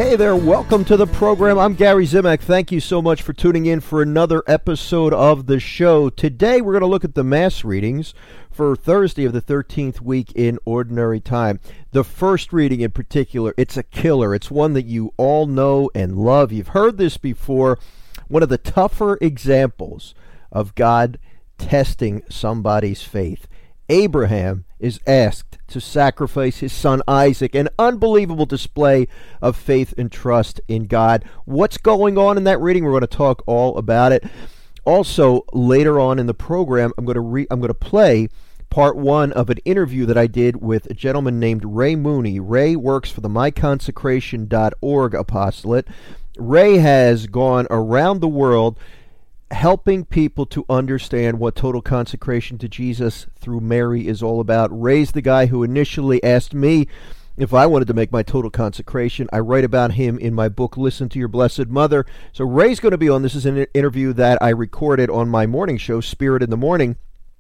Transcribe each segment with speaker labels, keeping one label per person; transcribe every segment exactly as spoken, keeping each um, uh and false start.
Speaker 1: Hey there, welcome to the program. I'm Gary Zimak. Thank you so much for tuning in for another episode of the show. Today we're going to look at the Mass readings for Thursday of the thirteenth week in Ordinary Time. The first reading in particular, it's a killer. It's one that you all know and love. You've heard this before. One of the tougher examples of God testing somebody's faith. Abraham is asked to sacrifice his son Isaac, an unbelievable display of faith and trust in God. What's going on in that reading? We're going to talk all about it. Also, later on in the program, I'm going to re- I'm going to play part one of an interview that I did with a gentleman named Ray Mooney. Ray works for the my consecration dot org apostolate. Ray has gone around the world helping people to understand what total consecration to Jesus through Mary is all about. Ray's the guy who initially asked me if I wanted to make my total consecration. I write about him in my book, Listen to Your Blessed Mother. So Ray's going to be on. This is an interview that I recorded on my morning show, Spirit in the Morning,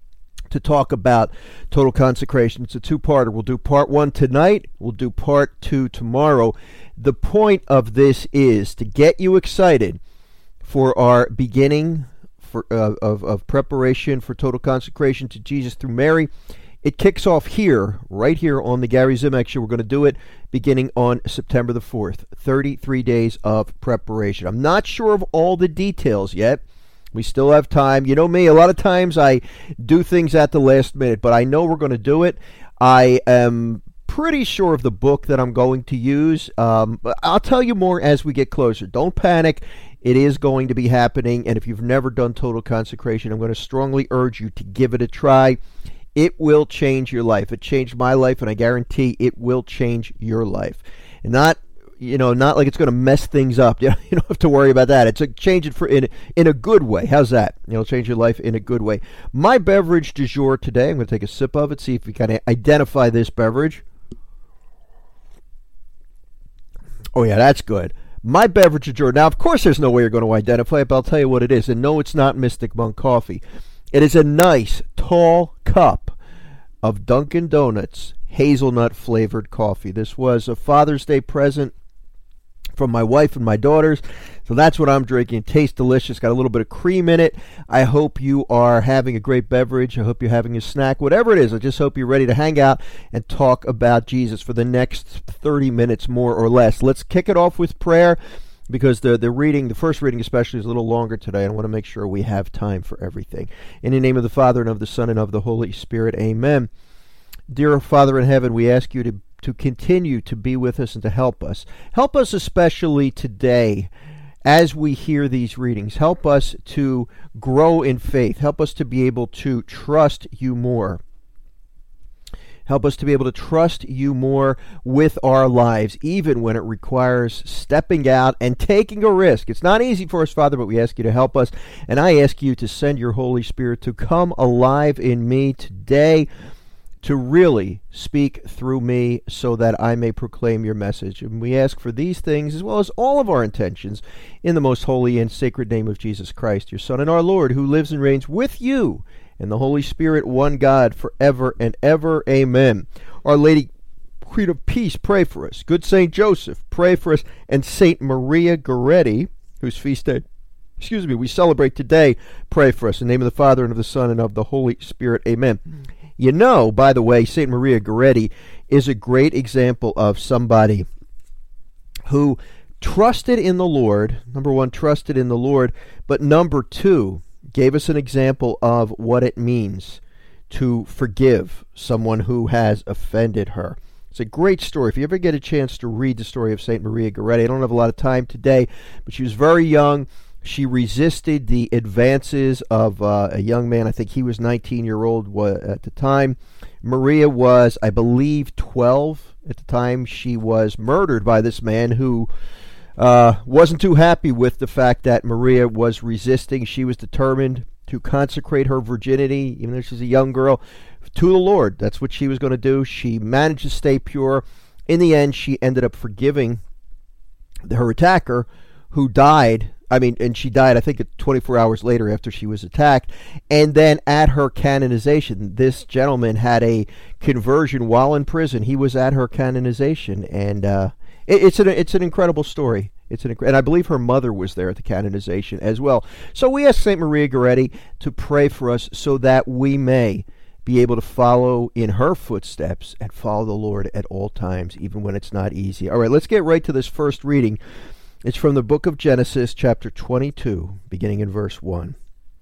Speaker 1: to talk about total consecration. It's a two-parter. We'll do part one tonight. We'll do part two tomorrow. The point of this is to get you excited for our beginning for, uh, of, of preparation for total consecration to Jesus through Mary. It kicks off here, right here on the Gary Zimak Show. We're going to do it beginning on September the fourth, thirty-three days of preparation. I'm not sure of all the details yet. We still have time. You know me, a lot of times I do things at the last minute, but I know we're going to do it. I am pretty sure of the book that I'm going to use. Um, but I'll tell you more as we get closer. Don't panic. It is going to be happening, and if you've never done total consecration, I'm going to strongly urge you to give it a try. It will change your life. It changed my life, and I guarantee it will change your life. And not, you know, not like it's going to mess things up. You know, you don't have to worry about that. It's a change it for in in a good way. How's that? It'll change your life in a good way. My beverage du jour today, I'm going to take a sip of it, see if we can identify this beverage. Oh yeah, that's good. My beverage of joy. Now, of course, there's no way you're going to identify it, but I'll tell you what it is. And no, it's not Mystic Monk coffee. It is a nice, tall cup of Dunkin' Donuts hazelnut-flavored coffee. This was a Father's Day present from my wife and my daughters. So that's what I'm drinking. It tastes delicious. Got a little bit of cream in it. I hope you are having a great beverage. I hope you're having a snack. Whatever it is, I just hope you're ready to hang out and talk about Jesus for the next thirty minutes, more or less. Let's kick it off with prayer, because the, the reading, the first reading especially, is a little longer today. I want to make sure we have time for everything. In the name of the Father, and of the Son, and of the Holy Spirit, amen. Dear Father in heaven, we ask you to to continue to be with us and to help us. Help us especially today as we hear these readings. Help us to grow in faith. Help us to be able to trust you more. Help us to be able to trust you more with our lives, even when it requires stepping out and taking a risk. It's not easy for us, Father, but we ask you to help us. And I ask you to send your Holy Spirit to come alive in me today, to really speak through me so that I may proclaim your message. And we ask for these things, as well as all of our intentions, in the most holy and sacred name of Jesus Christ, your Son and our Lord, who lives and reigns with you and the Holy Spirit, one God, forever and ever. Amen. Our Lady, Queen of Peace, pray for us. Good Saint Joseph, pray for us. And Saint Maria Goretti, whose feast day, excuse me, we celebrate today, pray for us. In the name of the Father, and of the Son, and of the Holy Spirit. Amen. You know, by the way, Saint Maria Goretti is a great example of somebody who trusted in the Lord. Number one, trusted in the Lord. But number two, gave us an example of what it means to forgive someone who has offended her. It's a great story. If you ever get a chance to read the story of Saint Maria Goretti, I don't have a lot of time today, but she was very young. She resisted the advances of uh, a young man. I think he was nineteen year old at the time. Maria was, I believe, twelve at the time. She was murdered by this man who uh, wasn't too happy with the fact that Maria was resisting. She was determined to consecrate her virginity, even though she's a young girl, to the Lord. That's what she was going to do. She managed to stay pure. In the end, she ended up forgiving her attacker, who died. I mean, and she died, I think, twenty-four hours later after she was attacked. And then at her canonization, this gentleman had a conversion while in prison. He was at her canonization, and uh, It, it's an it's an incredible story. It's an and I believe her mother was there at the canonization as well. So we ask Saint Maria Goretti to pray for us so that we may be able to follow in her footsteps and follow the Lord at all times, even when it's not easy. All right, let's get right to this first reading. It's from the book of Genesis, chapter twenty-two, beginning in verse one.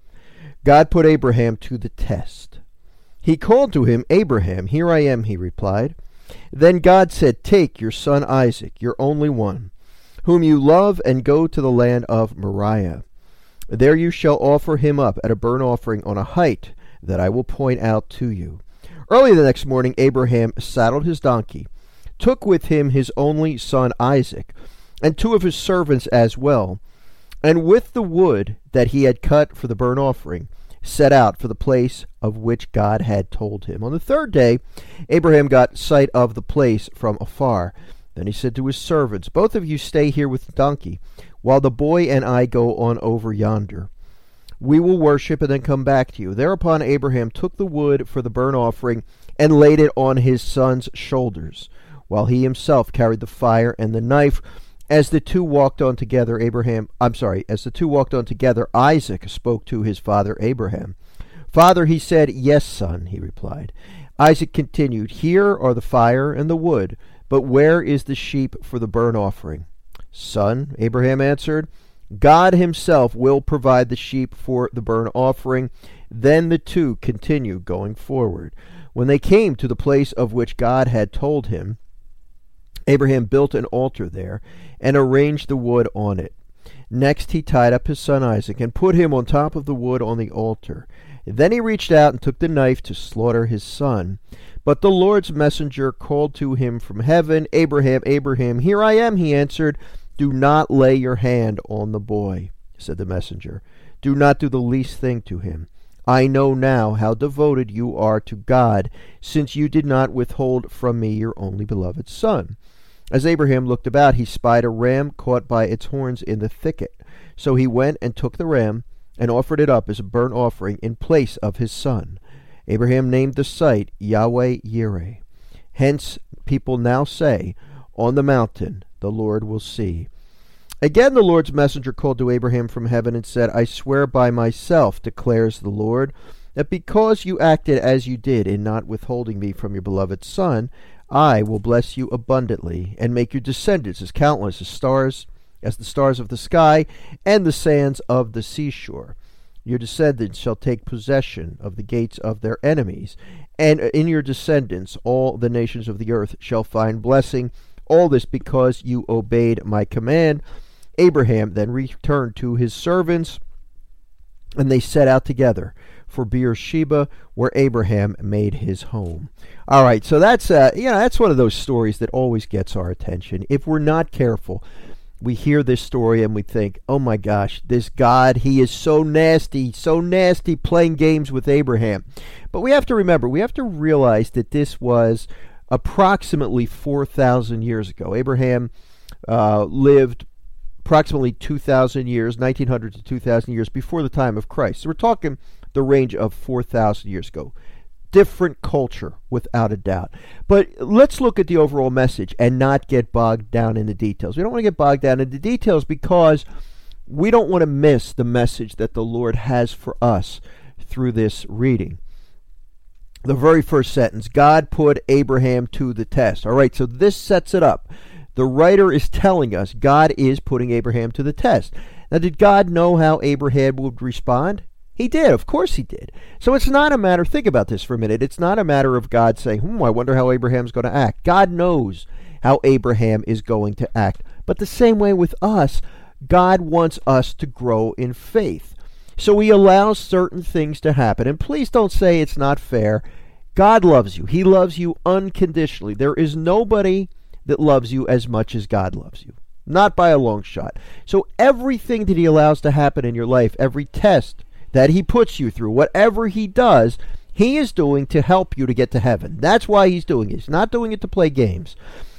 Speaker 1: God put Abraham to the test. He called to him, Abraham. Here I am, he replied. Then God said, take your son Isaac, your only one, whom you love, and go to the land of Moriah. There you shall offer him up at a burnt offering on a height that I will point out to you. Early the next morning, Abraham saddled his donkey, took with him his only son Isaac, and two of his servants as well, and with the wood that he had cut for the burnt offering, set out for the place of which God had told him. On the third day, Abraham got sight of the place from afar. Then he said to his servants, both of you stay here with the donkey, while the boy and I go on over yonder. We will worship and then come back to you. Thereupon Abraham took the wood for the burnt offering and laid it on his son's shoulders, while he himself carried the fire and the knife. As the two walked on together, Abraham, I'm sorry, as the two walked on together, Isaac spoke to his father Abraham. Father, he said. Yes, son, he replied. Isaac continued, here are the fire and the wood, but where is the sheep for the burnt offering? Son, Abraham answered, God himself will provide the sheep for the burnt offering. Then the two continued going forward. When they came to the place of which God had told him, Abraham built an altar there and arranged the wood on it. Next he tied up his son Isaac and put him on top of the wood on the altar. Then he reached out and took the knife to slaughter his son. But the Lord's messenger called to him from heaven, Abraham, Abraham, here I am, he answered. Do not lay your hand on the boy, said the messenger. Do not do the least thing to him. I know now how devoted you are to God, since you did not withhold from me your only beloved son. As Abraham looked about, he spied a ram caught by its horns in the thicket. So he went and took the ram and offered it up as a burnt offering in place of his son. Abraham named the site Yahweh Yireh. Hence people now say, on the mountain the Lord will see. Again the Lord's messenger called to Abraham from heaven and said, I swear by myself, declares the Lord, that because you acted as you did in not withholding me from your beloved son, I will bless you abundantly, and make your descendants as countless as stars, as the stars of the sky, and the sands of the seashore. Your descendants shall take possession of the gates of their enemies, and in your descendants all the nations of the earth shall find blessing. All this because you obeyed my command. Abraham then returned to his servants, and they set out together for Beersheba, where Abraham made his home. All right, so that's uh, you know that's one of those stories that always gets our attention. If we're not careful, we hear this story and we think, oh my gosh, this God, he is so nasty, so nasty playing games with Abraham. But we have to remember, we have to realize that this was approximately four thousand years ago. Abraham uh, lived approximately two thousand years, nineteen hundred to two thousand years before the time of Christ. So we're talking the range of four thousand years ago. Different culture, without a doubt. But let's look at the overall message and not get bogged down in the details. We don't want to get bogged down in the details because we don't want to miss the message that the Lord has for us through this reading. The very first sentence, God put Abraham to the test. All right, so this sets it up. The writer is telling us God is putting Abraham to the test. Now, did God know how Abraham would respond? He did. Of course he did. So it's not a matter, think about this for a minute. It's not a matter of God saying, hmm, I wonder how Abraham's going to act. God knows how Abraham is going to act. But the same way with us, God wants us to grow in faith. So he allows certain things to happen. And please don't say it's not fair. God loves you. He loves you unconditionally. There is nobody that loves you as much as God loves you. Not by a long shot. So everything that he allows to happen in your life, every test that he puts you through, whatever he does, he is doing to help you to get to heaven. That's why he's doing it. He's not doing it to play games.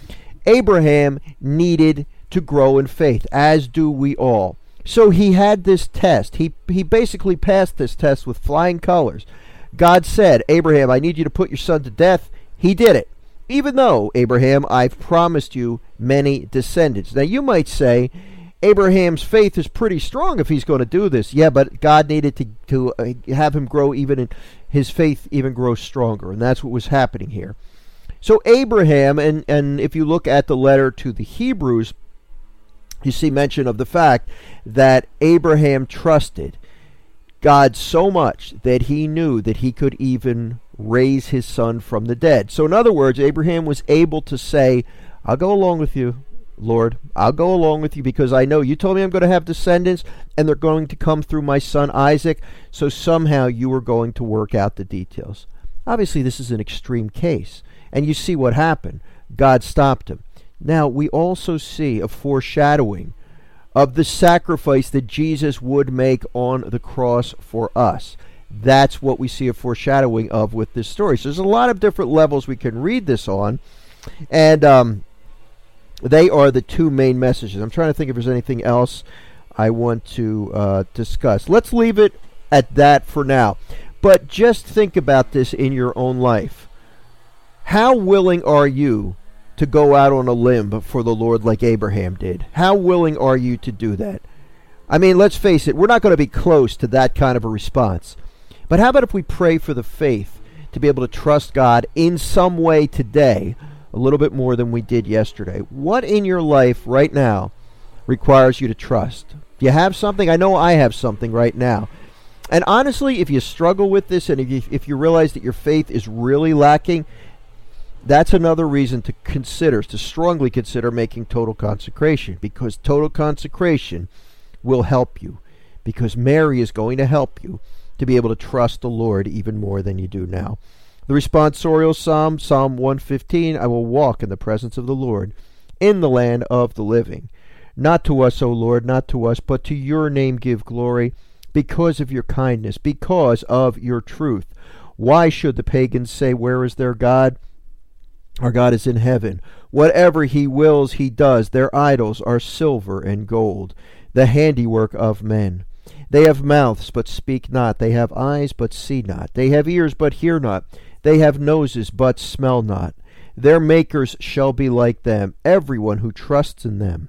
Speaker 1: Abraham needed to grow in faith, as do we all. So he had this test. He, he basically passed this test with flying colors. God said, Abraham, I need you to put your son to death. He did it. even though, Abraham, I've promised you many descendants. Now you might say, Abraham's faith is pretty strong if he's going to do this. Yeah, but God needed to, to uh, have him grow even in his faith even grow stronger, and that's what was happening here. So Abraham, and, and if you look at the letter to the Hebrews, you see mention of the fact that Abraham trusted God so much that he knew that he could even raise his son from the dead. So in other words, Abraham was able to say, I'll go along with you, Lord. I'll go along with you because I know you told me I'm going to have descendants and they're going to come through my son Isaac. So somehow you are going to work out the details. Obviously, this is an extreme case. And you see what happened. God stopped him. Now, we also see a foreshadowing of the sacrifice that Jesus would make on the cross for us. That's what we see a foreshadowing of with this story. So there's a lot of different levels we can read this on. And um, they are the two main messages. I'm trying to think if there's anything else I want to uh, discuss. Let's leave it at that for now. But just think about this in your own life. How willing are you to go out on a limb for the Lord like Abraham did? How willing are you to do that? I mean, let's face it, we're not going to be close to that kind of a response. But how about if we pray for the faith to be able to trust God in some way today, a little bit more than we did yesterday? What in your life right now requires you to trust? Do you have something? I know I have something right now. And honestly, if you struggle with this and if you, if you realize that your faith is really lacking, that's another reason to consider, to strongly consider making total consecration, because total consecration will help you, because Mary is going to help you to be able to trust the Lord even more than you do now. The responsorial psalm, Psalm one fifteen, I will walk in the presence of the Lord in the land of the living. Not to us, O Lord, not to us, but to your name give glory, because of your kindness, because of your truth. Why should the pagans say, where is their God? Our God is in heaven. Whatever he wills, he does. Their idols are silver and gold, the handiwork of men. They have mouths, but speak not. They have eyes, but see not. They have ears, but hear not. They have noses, but smell not. Their makers shall be like them, everyone who trusts in them.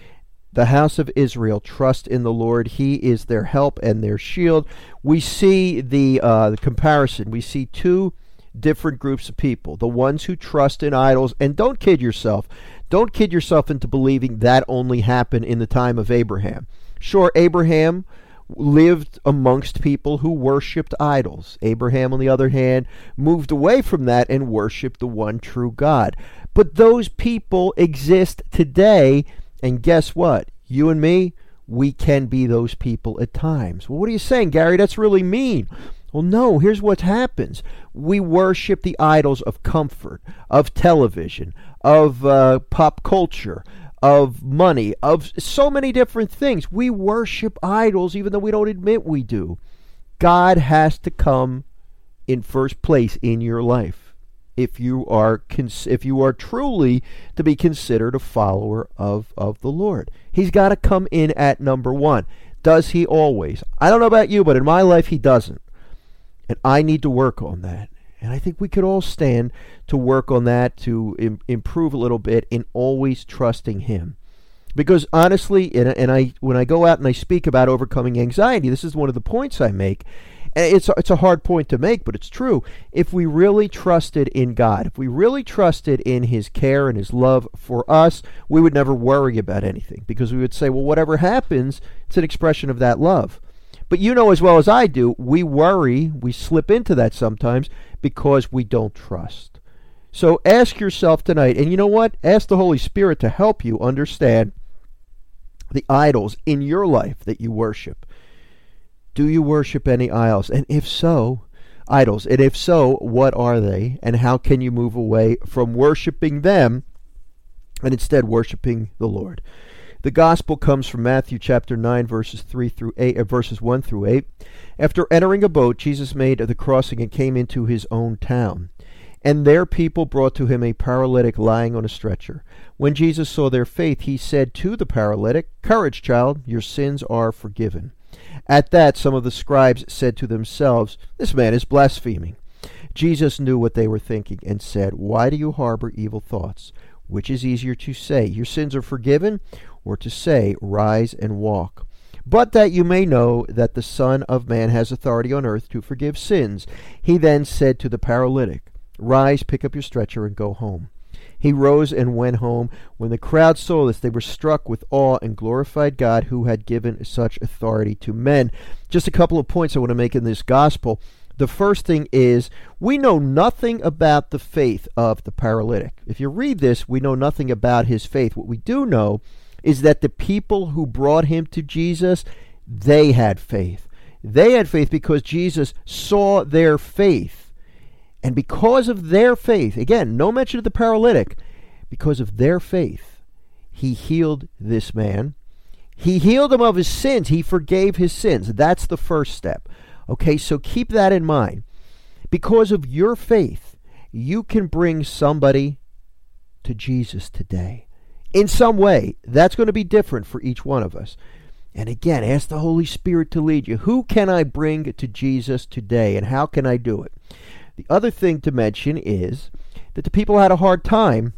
Speaker 1: The house of Israel trust in the Lord. He is their help and their shield. We see the, uh, the comparison. We see two different groups of people. The ones who trust in idols, and don't kid yourself. Don't kid yourself into believing that only happened in the time of Abraham. Sure, Abraham lived amongst people who worshipped idols. Abraham, on the other hand, moved away from that and worshipped the one true God. But those people exist today, and guess what? You and me, we can be those people at times. Well, what are you saying, Gary? That's really mean. Well, no, here's what happens. We worship the idols of comfort, of television, of uh, pop culture, of money, of so many different things. We worship idols even though we don't admit we do. God has to come in first place in your life if you are cons- if you are truly to be considered a follower of, of the Lord. He's got to come in at number one. Does he always? I don't know about you, but in my life he doesn't. And I need to work on that. And I think we could all stand to work on that, to im- improve a little bit in always trusting him. Because honestly, and, and I when I go out and I speak about overcoming anxiety, this is one of the points I make. And it's, it's a hard point to make, but it's true. If we really trusted in God, if we really trusted in his care and his love for us, we would never worry about anything. Because we would say, well, whatever happens, it's an expression of that love. But you know as well as I do, we worry, we slip into that sometimes because we don't trust. So ask yourself tonight, and you know what? Ask the Holy Spirit to help you understand the idols in your life that you worship. Do you worship any idols? And if so, idols, and if so, what are they? And how can you move away from worshiping them and instead worshiping the Lord? The gospel comes from Matthew chapter nine, verses three through eight, uh, verses one through eight. After entering a boat, Jesus made the crossing and came into his own town. And there people brought to him a paralytic lying on a stretcher. When Jesus saw their faith, he said to the paralytic, "Courage, child, your sins are forgiven." At that, some of the scribes said to themselves, "This man is blaspheming." Jesus knew what they were thinking and said, "Why do you harbor evil thoughts? Which is easier to say, 'Your sins are forgiven,' or to say, 'Rise and walk'? But that you may know that the Son of Man has authority on earth to forgive sins." He then said to the paralytic, "Rise, pick up your stretcher, and go home." He rose and went home. When the crowd saw this, they were struck with awe and glorified God who had given such authority to men. Just a couple of points I want to make in this gospel. The first thing is, we know nothing about the faith of the paralytic. If you read this, we know nothing about his faith. What we do know is that the people who brought him to Jesus, they had faith. They had faith because Jesus saw their faith. And because of their faith, again, no mention of the paralytic, because of their faith, he healed this man. He healed him of his sins. He forgave his sins. That's the first step. Okay, so keep that in mind. Because of your faith, you can bring somebody to Jesus today. In some way, that's going to be different for each one of us. And again, ask the Holy Spirit to lead you. Who can I bring to Jesus today, and how can I do it? The other thing to mention is that the people had a hard time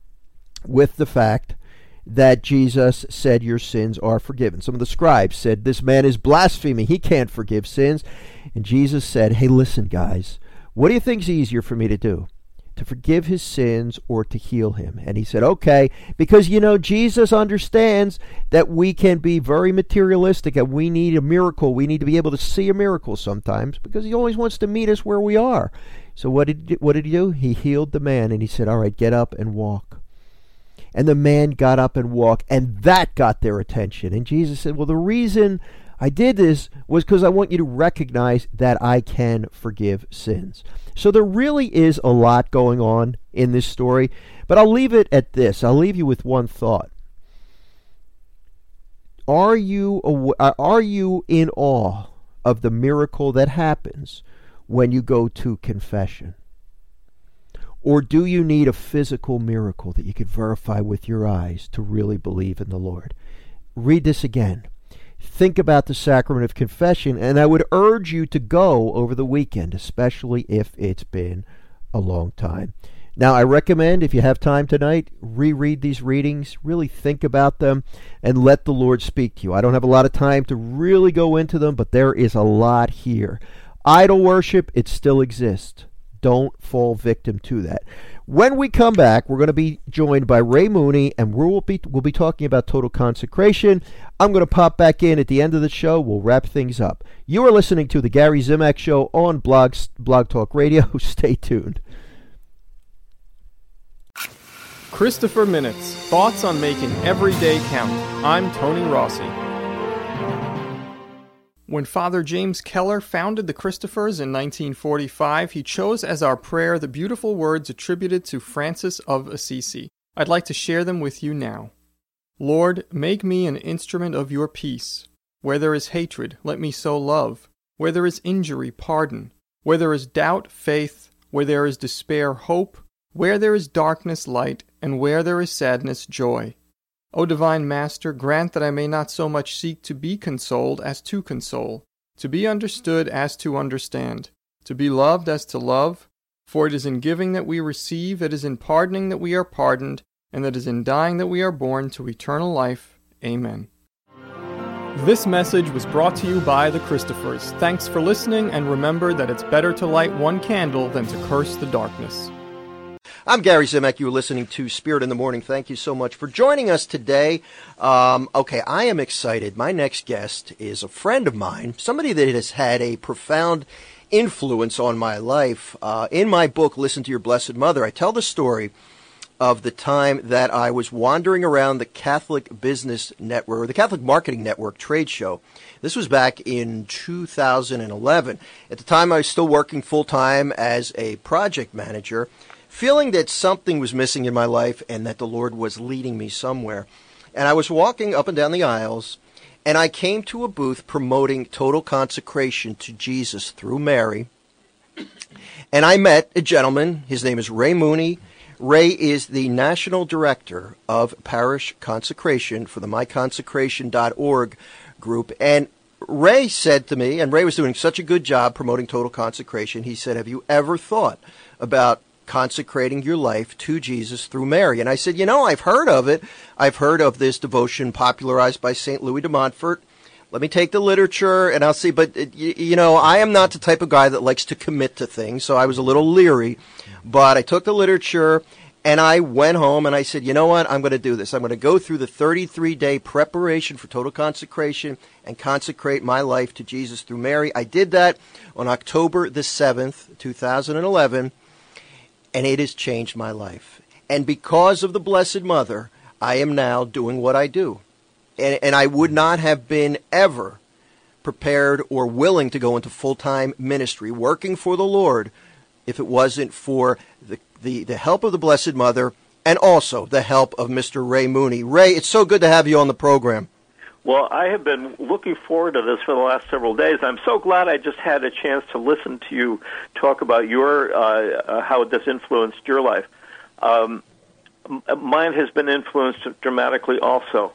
Speaker 1: with the fact that Jesus said your sins are forgiven. Some of the scribes said, "This man is blaspheming. He can't forgive sins." And Jesus said, "Hey, listen, guys, what do you think is easier for me to do? To forgive his sins or to heal him?" And he said, "Okay," because, you know, Jesus understands that we can be very materialistic and we need a miracle. We need to be able to see a miracle sometimes because he always wants to meet us where we are. So what did, what did he do? He healed the man and he said, "All right, get up and walk." And the man got up and walked, and that got their attention. And Jesus said, "Well, the reason I did this was because I want you to recognize that I can forgive sins." So there really is a lot going on in this story, but I'll leave it at this. I'll leave you with one thought. Are you are you in awe of the miracle that happens when you go to confession? Or do you need a physical miracle that you could verify with your eyes to really believe in the Lord? Read this again. Think about the sacrament of confession, and I would urge you to go over the weekend, especially if it's been a long time. Now, I recommend, if you have time tonight, reread these readings, really think about them, and let the Lord speak to you. I don't have a lot of time to really go into them, but there is a lot here. Idol worship, it still exists. Don't fall victim to that. When we come back, we're going to be joined by Ray Mooney, and we'll be, we'll be talking about total consecration. I'm going to pop back in at the end of the show. We'll wrap things up. You are listening to The Gary Zimak Show on Blog, Blog Talk Radio. Stay tuned.
Speaker 2: Christopher Minutes, thoughts on making every day count. I'm Tony Rossi. When Father James Keller founded the Christophers in nineteen forty-five, he chose as our prayer the beautiful words attributed to Francis of Assisi. I'd like to share them with you now. Lord, make me an instrument of your peace. Where there is hatred, let me sow love. Where there is injury, pardon. Where there is doubt, faith. Where there is despair, hope. Where there is darkness, light. And where there is sadness, joy. O Divine Master, grant that I may not so much seek to be consoled as to console, to be understood as to understand, to be loved as to love, for it is in giving that we receive, it is in pardoning that we are pardoned, and it is in dying that we are born to eternal life. Amen. This message was brought to you by the Christophers. Thanks for listening, and remember that it's better to light one candle than to curse the darkness.
Speaker 1: I'm Gary Zimak. You're listening to Spirit in the Morning. Thank you so much for joining us today. Um, okay, I am excited. My next guest is a friend of mine, somebody that has had a profound influence on my life. Uh, in my book, Listen to Your Blessed Mother, I tell the story of the time that I was wandering around the Catholic Business Network, or the Catholic Marketing Network trade show. This was back in two thousand eleven. At the time, I was still working full-time as a project manager, feeling that something was missing in my life and that the Lord was leading me somewhere. And I was walking up and down the aisles, and I came to a booth promoting total consecration to Jesus through Mary. And I met a gentleman. His name is Ray Mooney. Ray is the National Director of Parish Consecration for the my consecration dot org group. And Ray said to me, and Ray was doing such a good job promoting total consecration, he said, have you ever thought about consecrating your life to Jesus through Mary? And I said, you know, I've heard of it. I've heard of this devotion popularized by Saint Louis de Montfort. Let me take the literature and I'll see. But, it, you, you know, I am not the type of guy that likes to commit to things, so I was a little leery. But I took the literature and I went home and I said, you know what, I'm going to do this. I'm going to go through the thirty-three day preparation for total consecration and consecrate my life to Jesus through Mary. I did that on October the seventh, two thousand eleven, and it has changed my life. And because of the Blessed Mother, I am now doing what I do. And, and I would not have been ever prepared or willing to go into full-time ministry, working for the Lord, if it wasn't for the, the, the help of the Blessed Mother and also the help of Mister Ray Mooney. Ray, it's so good to have you on the program.
Speaker 3: Well, I have been looking forward to this for the last several days. I'm so glad I just had a chance to listen to you talk about your uh, uh, how this influenced your life. Um, mine has been influenced dramatically also.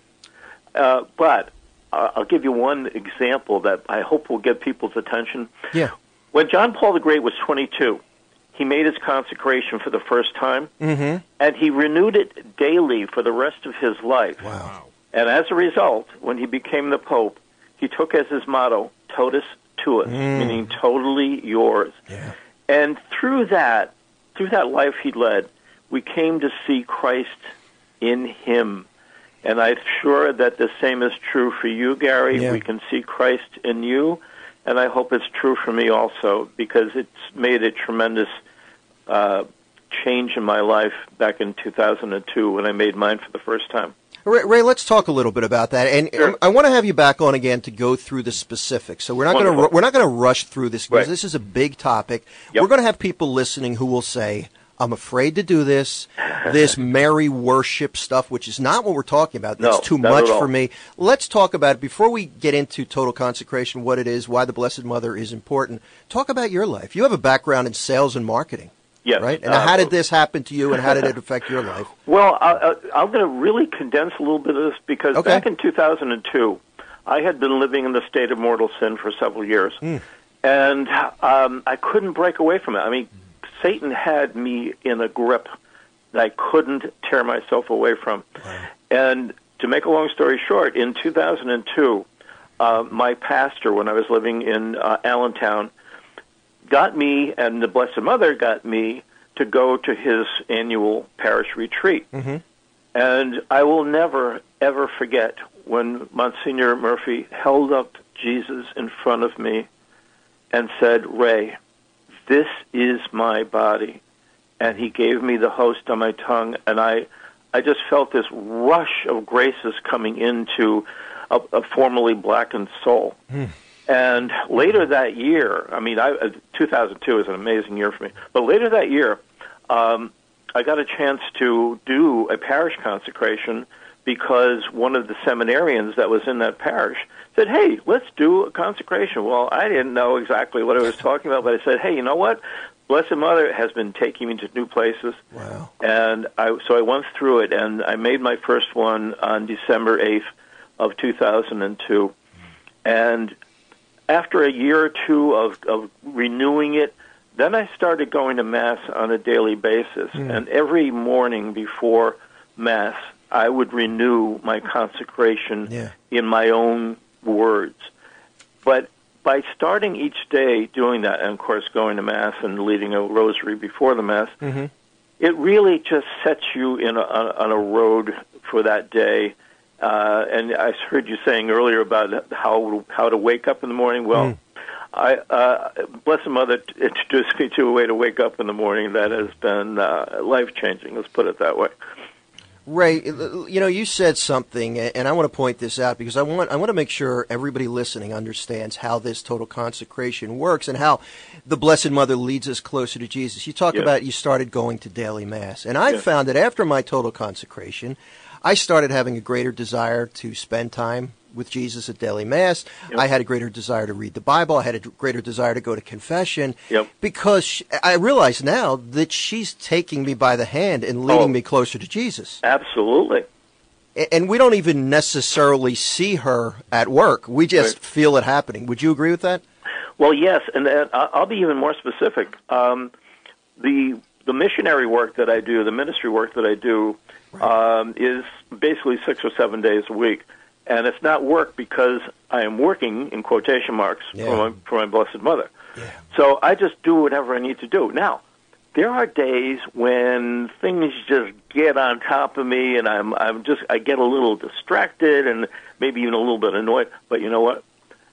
Speaker 3: Uh, but uh, I'll give you one example that I hope will get people's attention.
Speaker 1: Yeah.
Speaker 3: When John Paul the Great was twenty-two, he made his consecration for the first time,
Speaker 1: mm-hmm.
Speaker 3: and he renewed it daily for the rest of his life.
Speaker 1: Wow.
Speaker 3: And as a result, when he became the Pope, he took as his motto, totus tuus,
Speaker 1: mm.
Speaker 3: meaning totally yours.
Speaker 1: Yeah.
Speaker 3: And through that, through that life he led, we came to see Christ in him. And I'm sure that the same is true for you, Gary.
Speaker 1: Yeah.
Speaker 3: We can see Christ in you, and I hope it's true for me also, because it's made a tremendous uh, change in my life back in two thousand two when I made mine for the first time.
Speaker 1: Ray, Ray, let's talk a little bit about that, and
Speaker 3: Sure.
Speaker 1: I want to have you back on again to go through the specifics. So we're not going to we're not going to rush through this because
Speaker 3: Right.
Speaker 1: this is a big topic.
Speaker 3: Yep.
Speaker 1: We're going to have people listening who will say, "I'm afraid to do this, this Mary worship stuff, which is not what we're talking about. That's
Speaker 3: No,
Speaker 1: too
Speaker 3: not
Speaker 1: much
Speaker 3: at all.
Speaker 1: for me." Let's talk about it before we get into total consecration, what it is, why the Blessed Mother is important. Talk about your life. You have a background in sales and marketing.
Speaker 3: Yes.
Speaker 1: Right? And
Speaker 3: Uh,
Speaker 1: how did this happen to you, and how did it affect your life?
Speaker 3: Well, I, I, I'm going to really condense a little bit of this because
Speaker 1: Okay.
Speaker 3: back in two thousand two, I had been living in the state of mortal sin for several years,
Speaker 1: Mm.
Speaker 3: and um, I couldn't break away from it. I mean, Satan had me in a grip that I couldn't tear myself away from.
Speaker 1: Wow.
Speaker 3: And to make a long story short, in two thousand two, uh, my pastor, when I was living in uh, Allentown, got me, and the Blessed Mother got me, to go to his annual parish retreat.
Speaker 1: Mm-hmm.
Speaker 3: And I will never, ever forget when Monsignor Murphy held up Jesus in front of me and said, "Ray, this is my body." And he gave me the host on my tongue, and I I just felt this rush of graces coming into a, a formerly blackened soul.
Speaker 1: Mm.
Speaker 3: And later that year, I mean, I, uh, two thousand two is an amazing year for me, but later that year, um, I got a chance to do a parish consecration because one of the seminarians that was in that parish said, "Hey, let's do a consecration." Well, I didn't know exactly what I was talking about, but I said, "Hey, you know what? Blessed Mother has been taking me to new places."
Speaker 1: Wow.
Speaker 3: And I, so I went through it, and I made my first one on December eighth of two thousand two. And after a year or two of, of renewing it, then I started going to Mass on a daily basis.
Speaker 1: Mm.
Speaker 3: And every morning before Mass, I would renew my consecration
Speaker 1: Yeah.
Speaker 3: in my own words. But by starting each day doing that, and of course going to Mass and leading a rosary before the Mass,
Speaker 1: Mm-hmm.
Speaker 3: it really just sets you in a, on a road for that day. Uh, and I heard you saying earlier about how how to wake up in the morning. Well,
Speaker 1: Mm.
Speaker 3: I uh, Blessed Mother t- introduced me to a way to wake up in the morning that has been uh, life-changing, let's put it that way.
Speaker 1: Ray, you know, you said something, and I want to point this out because I want I want to make sure everybody listening understands how this total consecration works and how the Blessed Mother leads us closer to Jesus. You talk
Speaker 3: Yes.
Speaker 1: about you started going to daily Mass, and I
Speaker 3: Yes.
Speaker 1: found that after my total consecration, I started having a greater desire to spend time with Jesus at daily Mass.
Speaker 3: Yep.
Speaker 1: I had a greater desire to read the Bible. I had a greater desire to go to confession.
Speaker 3: Yep.
Speaker 1: Because she, I realize now that she's taking me by the hand and leading
Speaker 3: Oh.
Speaker 1: me closer to Jesus.
Speaker 3: Absolutely.
Speaker 4: And we don't even necessarily see her at work. We just
Speaker 3: Right.
Speaker 4: feel it happening. Would you agree with that?
Speaker 3: Well, yes, and uh, I'll be even more specific. Um, the the missionary work that I do, the ministry work that I do, um, is basically six or seven days a week, and it's not work because I am working in quotation marks
Speaker 4: Yeah.
Speaker 3: for my for my Blessed Mother.
Speaker 4: Yeah.
Speaker 3: So I just do whatever I need to do. Now, there are days when things just get on top of me, and I'm I'm just I get a little distracted and maybe even a little bit annoyed. But you know what?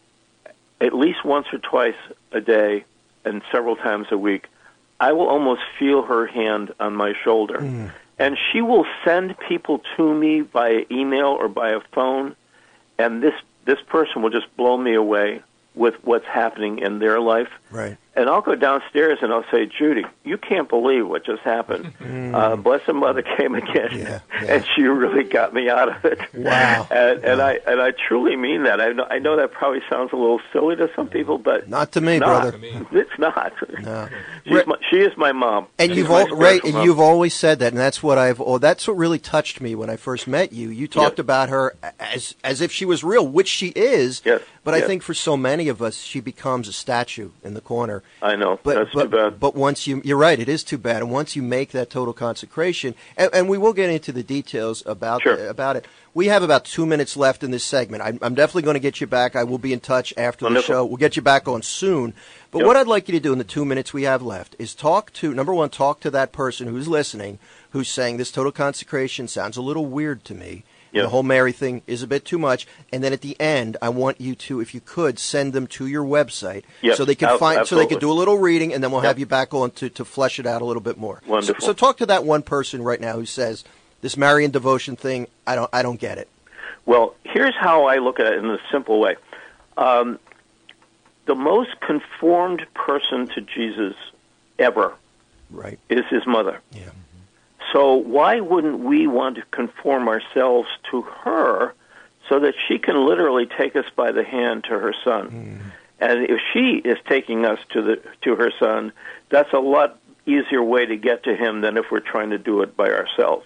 Speaker 3: At least once or twice a day, and several times a week, I will almost feel her hand on my shoulder,
Speaker 4: Mm.
Speaker 3: and she will send people to me via email or by a phone, and this this person will just blow me away with what's happening in their life.
Speaker 4: Right.
Speaker 3: And I'll go downstairs and I'll say, Judy, you can't believe what just happened. Uh, Blessed Mother came again,
Speaker 4: Yeah, yeah.
Speaker 3: and she really got me out of it.
Speaker 4: Wow.
Speaker 3: And, and
Speaker 4: Wow.
Speaker 3: I and I truly mean that. I know, I know that probably sounds a little silly to some people, but
Speaker 4: Not to me,
Speaker 3: it's
Speaker 4: brother.
Speaker 3: not. It's not.
Speaker 4: No.
Speaker 3: She's my, she is my mom.
Speaker 4: And
Speaker 3: She's
Speaker 4: you've
Speaker 3: my
Speaker 4: al- right,
Speaker 3: spiritual
Speaker 4: and
Speaker 3: mom.
Speaker 4: you've always said that, and that's what I've. Oh, that's what really touched me when I first met you. You talked
Speaker 3: Yes.
Speaker 4: about her as as if she was real, which she is.
Speaker 3: Yes,
Speaker 4: But I
Speaker 3: yes.
Speaker 4: think for so many of us, she becomes a statue in the corner.
Speaker 3: I know.
Speaker 4: But
Speaker 3: That's
Speaker 4: but,
Speaker 3: too bad.
Speaker 4: but once you, you're right, it is too bad. And once you make that total consecration, and, and we will get into the details about
Speaker 3: Sure.
Speaker 4: the, about it. We have about two minutes left in this segment. I'm, I'm definitely going to get you back. I will be in touch after
Speaker 3: Wonderful.
Speaker 4: the show. We'll get you back on soon. But
Speaker 3: Yep.
Speaker 4: what I'd like you to do in the two minutes we have left is talk to, number one, talk to that person who's listening, who's saying this total consecration sounds a little weird to me.
Speaker 3: Yep.
Speaker 4: The whole Mary thing is a bit too much. And then at the end, I want you to, if you could, send them to your website
Speaker 3: Yep.
Speaker 4: so they can
Speaker 3: Ab-
Speaker 4: find, so they
Speaker 3: absolutely.
Speaker 4: can do a little reading, and then we'll
Speaker 3: Yep.
Speaker 4: have you back on to, to flesh it out a little bit more. So-
Speaker 3: Wonderful.
Speaker 4: So, talk to that one person right now who says this Marian devotion thing, I don't, I don't get it.
Speaker 3: Well, here's how I look at it in a simple way. Um, the most conformed person to Jesus ever
Speaker 4: Right.
Speaker 3: is his mother.
Speaker 4: Yeah.
Speaker 3: So why wouldn't we want to conform ourselves to her so that she can literally take us by the hand to her son? And if she is taking us to the to her son, that's a lot easier way to get to him than if we're trying to do it by ourselves.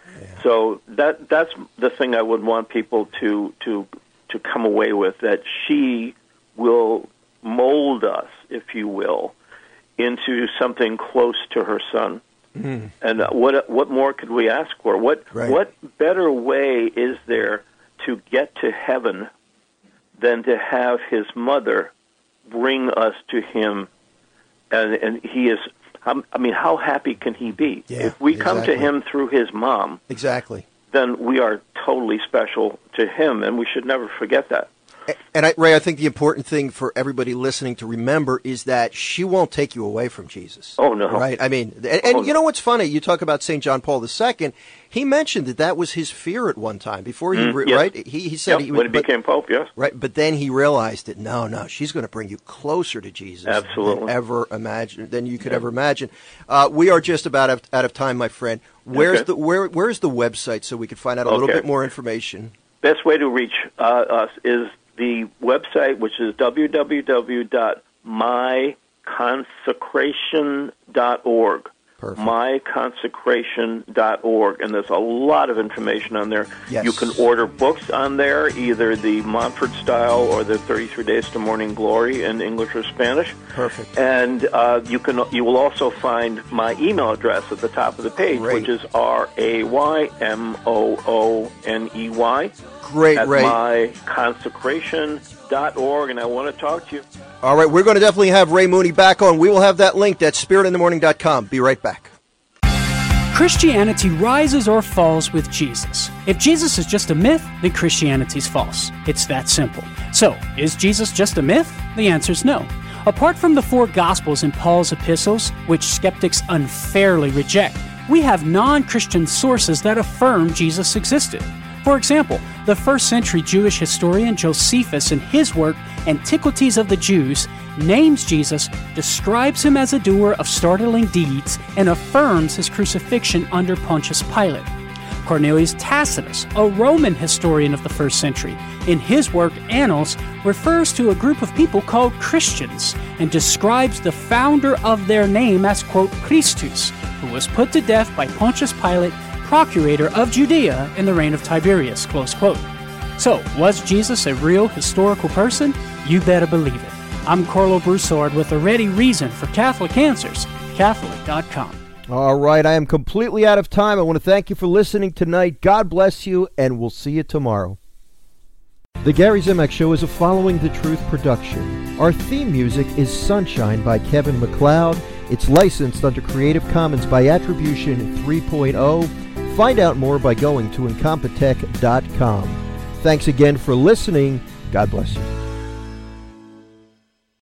Speaker 3: So that that's the thing I would want people to to to come away with, that she will mold us, if you will, into something close to her son.
Speaker 4: Mm.
Speaker 3: And what what more could we ask for? What
Speaker 4: Right.
Speaker 3: what better way is there to get to heaven than to have his mother bring us to him? And and he is, I mean, how happy can he be?
Speaker 4: Yeah,
Speaker 3: if we come
Speaker 4: exactly.
Speaker 3: to him through his mom,
Speaker 4: Exactly.
Speaker 3: then we are totally special to him, and we should never forget that.
Speaker 4: And I, Ray, I think the important thing for everybody listening to remember is that she won't take you away from Jesus.
Speaker 3: Oh, no.
Speaker 4: Right? I mean, and, and
Speaker 3: Oh,
Speaker 4: you
Speaker 3: no.
Speaker 4: know what's funny? You talk about Saint John Paul the Second. He mentioned that that was his fear at one time before he,
Speaker 3: Mm,
Speaker 4: re-
Speaker 3: yes.
Speaker 4: right? He, he said
Speaker 3: Yep,
Speaker 4: he
Speaker 3: when he
Speaker 4: but-
Speaker 3: became Pope, yes.
Speaker 4: Right, but then he realized that no, no, she's going to bring you closer to Jesus
Speaker 3: Absolutely.
Speaker 4: than ever imagine than you could ever imagine. Uh, we are just about out, out of time, my friend. Where's
Speaker 3: Okay.
Speaker 4: the where where's the website so we can find out a little
Speaker 3: Okay.
Speaker 4: bit more information?
Speaker 3: Best way to reach uh, us is the website, which is w w w dot my consecration dot org.
Speaker 4: Perfect.
Speaker 3: my consecration dot org, and there's a lot of information on there.
Speaker 4: Yes.
Speaker 3: You can order books on there, either the Montfort style or the thirty-three Days to Morning Glory in English or Spanish.
Speaker 4: Perfect.
Speaker 3: And uh, you can you will also find my email address at the top of the page,
Speaker 4: Great.
Speaker 3: which is R A Y M O O N E Y
Speaker 4: Great,
Speaker 3: at
Speaker 4: Ray.
Speaker 3: my consecration dot org, and I want to talk to you.
Speaker 4: All right, we're going to definitely have Ray Mooney back on. We will have that linked at spirit in the morning dot com. Be right back.
Speaker 5: Christianity rises or falls with Jesus. If Jesus is just a myth, then Christianity's false. It's that simple. So, is Jesus just a myth? The answer is no. Apart from the four Gospels in Paul's epistles, which skeptics unfairly reject, we have non-Christian sources that affirm Jesus existed. For example, the first century Jewish historian Josephus, in his work Antiquities of the Jews, names Jesus, describes him as a doer of startling deeds, and affirms his crucifixion under Pontius Pilate. Cornelius Tacitus, a Roman historian of the first century, in his work Annals, refers to a group of people called Christians and describes the founder of their name as, quote, Christus, who was put to death by Pontius Pilate procurator of Judea in the reign of Tiberius, close quote. So, was Jesus a real historical person? You better believe it. I'm Carlo Broussard with a ready reason for Catholic Answers, Catholic dot com.
Speaker 1: All right, I am completely out of time. I want to thank you for listening tonight. God bless you, and we'll see you tomorrow. The Gary Zimak Show is a Following the Truth production. Our theme music is Sunshine by Kevin MacLeod. It's licensed under Creative Commons by Attribution three point oh. Find out more by going to incompetech dot com. Thanks again for listening. God bless you.